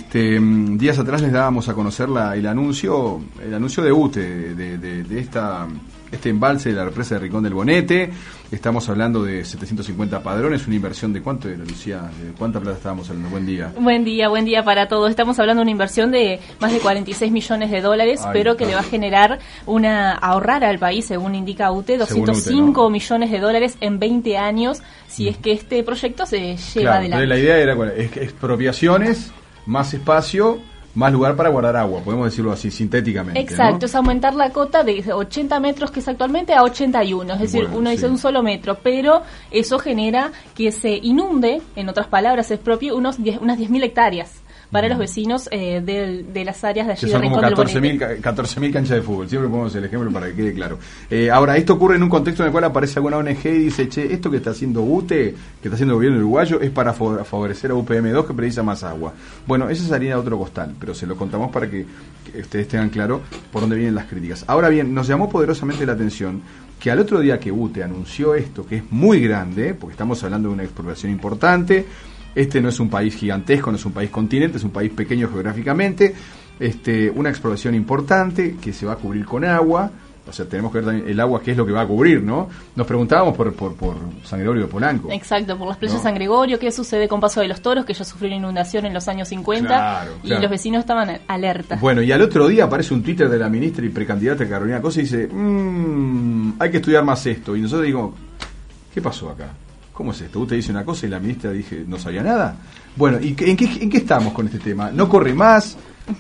Días atrás les dábamos a conocer el anuncio de UTE, de este embalse de la represa de Rincón del Bonete. Estamos hablando de 750 padrones, una inversión de ¿cuánto era, Lucía? ¿De cuánta plata estábamos hablando? Buen día. Buen día para todos. Estamos hablando de una inversión de más de 46 millones de dólares, pero que le va a generar ahorrar al país, según indica UTE, 205 ¿no? millones de dólares en 20 años, si es que este proyecto se lleva adelante. La idea era expropiaciones, más espacio, más lugar para guardar agua, podemos decirlo así, sintéticamente. Exacto, ¿no? Es aumentar la cota de 80 metros que es actualmente a 81, es decir, uno dice un solo metro, pero eso genera que se inunde, en otras palabras, se expropie unas 10.000 hectáreas para los vecinos de las áreas de allí de Rincón del Bonete. 14.000 canchas de fútbol, siempre ponemos el ejemplo para que quede claro. Ahora, esto ocurre en un contexto en el cual aparece alguna ONG y dice, esto que está haciendo UTE, que está haciendo el gobierno uruguayo, es para favorecer a UPM2 que precisa más agua. Bueno, eso es harina de otro costal, pero se lo contamos para que ustedes tengan claro por dónde vienen las críticas. Ahora bien, nos llamó poderosamente la atención que al otro día que UTE anunció esto, que es muy grande, porque estamos hablando de una expropiación importante. Este no es un país gigantesco, no es un país continente, es un país pequeño geográficamente. Una expropiación importante que se va a cubrir con agua. O sea, tenemos que ver también el agua, qué es lo que va a cubrir, ¿no? Nos preguntábamos por San Gregorio de Polanco. Exacto, por las playas de San Gregorio, qué sucede con Paso de los Toros, que ya sufrieron inundación en los años 50, claro. Y los vecinos estaban alerta. Bueno, y al otro día aparece un Twitter de la ministra y precandidata Carolina Cose y dice, hay que estudiar más esto. Y nosotros digo, ¿qué pasó acá? ¿Cómo es esto? Usted dice una cosa y la ministra no sabía nada. Bueno, ¿y en qué estamos con este tema? ¿No corre más?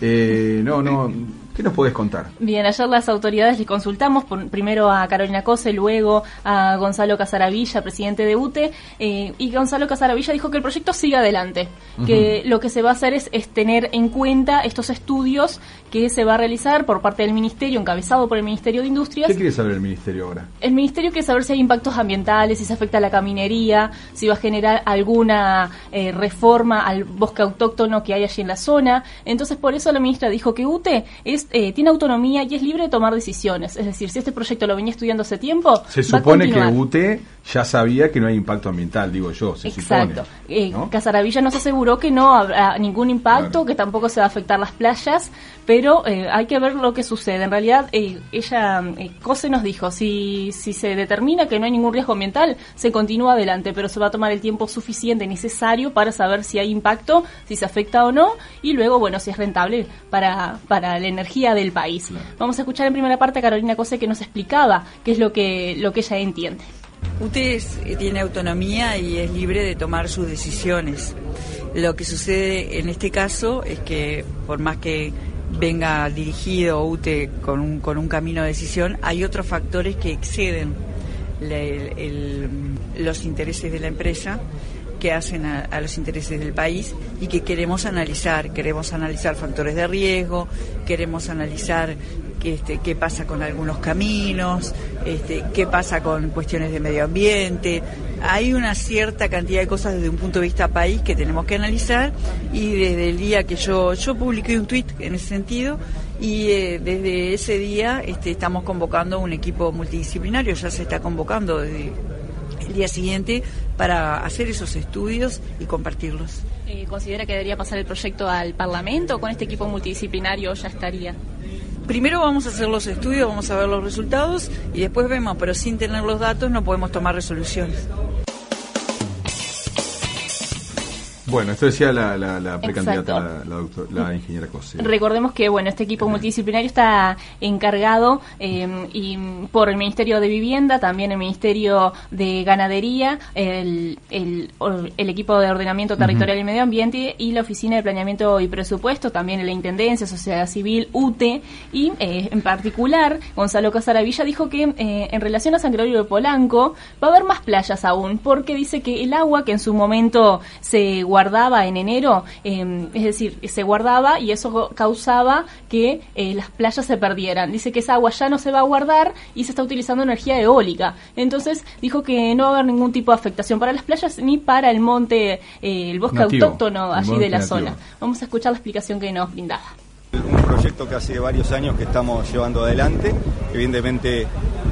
No. ¿Qué nos podés contar? Bien, ayer las autoridades les consultamos, primero a Carolina Cose, luego a Gonzalo Casaravilla, presidente de UTE, y Gonzalo Casaravilla dijo que el proyecto sigue adelante, que lo que se va a hacer es tener en cuenta estos estudios que se va a realizar por parte del Ministerio, encabezado por el Ministerio de Industrias. ¿Qué quiere saber el Ministerio ahora? El Ministerio quiere saber si hay impactos ambientales, si se afecta a la caminería, si va a generar alguna reforma al bosque autóctono que hay allí en la zona. Entonces, por eso la ministra dijo que UTE tiene autonomía y es libre de tomar decisiones. Es decir, si este proyecto lo venía estudiando hace tiempo, se supone que UTE ya sabía que no hay impacto ambiental, digo yo, Exacto. Supone, ¿no? Casaravilla nos aseguró que no habrá ningún impacto, claro, que tampoco se va a afectar las playas, pero hay que ver lo que sucede. En realidad, Cose nos dijo, si se determina que no hay ningún riesgo ambiental, se continúa adelante, pero se va a tomar el tiempo suficiente necesario para saber si hay impacto, si se afecta o no, y luego, bueno, si es rentable para la energía del país. Claro. Vamos a escuchar en primera parte a Carolina Cose, que nos explicaba qué es lo que ella entiende. UTE tiene autonomía y es libre de tomar sus decisiones. Lo que sucede en este caso es que, por más que venga dirigido UTE con un camino de decisión, hay otros factores que exceden los intereses de la empresa, que hacen a los intereses del país y que queremos analizar. Queremos analizar factores de riesgo, queremos analizar qué pasa con algunos caminos, qué pasa con cuestiones de medio ambiente. Hay una cierta cantidad de cosas desde un punto de vista país que tenemos que analizar, y desde el día que yo publiqué un tuit en ese sentido, y desde ese día estamos convocando un equipo multidisciplinario. Ya se está convocando desde el día siguiente para hacer esos estudios y compartirlos. ¿Considera que debería pasar el proyecto al Parlamento o con este equipo multidisciplinario ya estaría? Primero vamos a hacer los estudios, vamos a ver los resultados y después vemos, pero sin tener los datos no podemos tomar resoluciones. Bueno, esto decía la precandidata, la ingeniera Cose. Recordemos que este equipo multidisciplinario está encargado y por el Ministerio de Vivienda, también el Ministerio de Ganadería, el equipo de Ordenamiento Territorial y Medio Ambiente y la Oficina de Planeamiento y Presupuesto, también la Intendencia, Sociedad Civil, UTE, y en particular Gonzalo Casaravilla dijo que en relación a San Gregorio de Polanco va a haber más playas aún, porque dice que el agua que en su momento se guardaba en enero, es decir, se guardaba y eso causaba que las playas se perdieran. Dice que esa agua ya no se va a guardar y se está utilizando energía eólica. Entonces dijo que no va a haber ningún tipo de afectación para las playas ni para el monte, el bosque nativo, autóctono allí de la zona. Vamos a escuchar la explicación que nos brindaba. Un proyecto que hace varios años que estamos llevando adelante. Evidentemente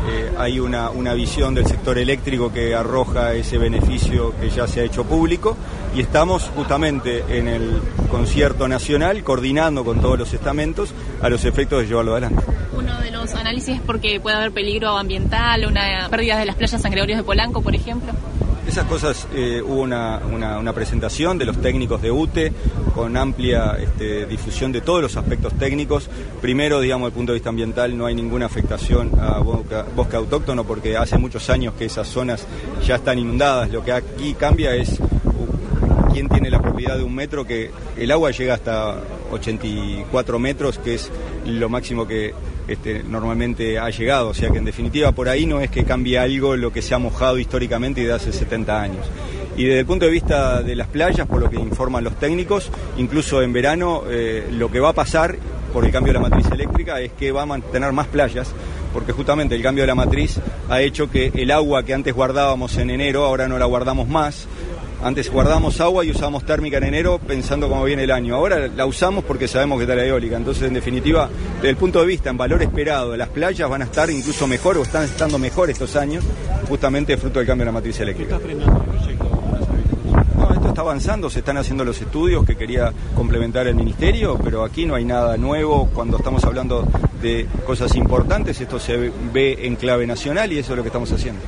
hay una visión del sector eléctrico que arroja ese beneficio que ya se ha hecho público, y estamos justamente en el concierto nacional coordinando con todos los estamentos a los efectos de llevarlo adelante. Uno de los análisis es porque puede haber peligro ambiental, una pérdida de las playas San Gregorio de Polanco, por ejemplo. Esas cosas, hubo una presentación de los técnicos de UTE con amplia difusión de todos los aspectos técnicos. Primero, digamos, desde el punto de vista ambiental, no hay ninguna afectación a bosque autóctono porque hace muchos años que esas zonas ya están inundadas. Lo que aquí cambia es quién tiene la propiedad de 1 metro, que el agua llega hasta 84 metros, que es lo máximo que normalmente ha llegado, o sea que en definitiva por ahí no es que cambie algo lo que se ha mojado históricamente y de hace 70 años. Y desde el punto de vista de las playas, por lo que informan los técnicos, incluso en verano lo que va a pasar por el cambio de la matriz eléctrica es que va a mantener más playas, porque justamente el cambio de la matriz ha hecho que el agua que antes guardábamos en enero, ahora no la guardamos más. Antes guardábamos agua y usábamos térmica en enero pensando cómo viene el año. Ahora la usamos porque sabemos que está la eólica. Entonces, en definitiva, desde el punto de vista, en valor esperado, las playas van a estar incluso mejor o están estando mejor estos años, justamente fruto del cambio de la matriz eléctrica. ¿Está frenando el proyecto? No, esto está avanzando, se están haciendo los estudios que quería complementar el Ministerio, pero aquí no hay nada nuevo. Cuando estamos hablando de cosas importantes, esto se ve en clave nacional y eso es lo que estamos haciendo.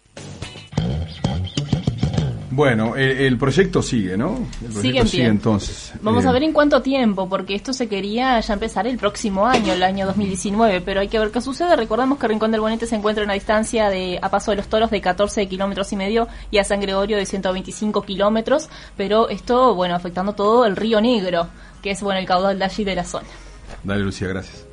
Bueno, el proyecto sigue, ¿no? El proyecto sigue entonces. Vamos a ver en cuánto tiempo, porque esto se quería ya empezar el próximo año, el año 2019, pero hay que ver qué sucede. Recordamos que Rincón del Bonete se encuentra a una distancia a Paso de los Toros de 14 kilómetros y medio y a San Gregorio de 125 kilómetros, pero esto, bueno, afectando todo el Río Negro, que es, bueno, el caudal de allí de la zona. Dale, Lucía, gracias.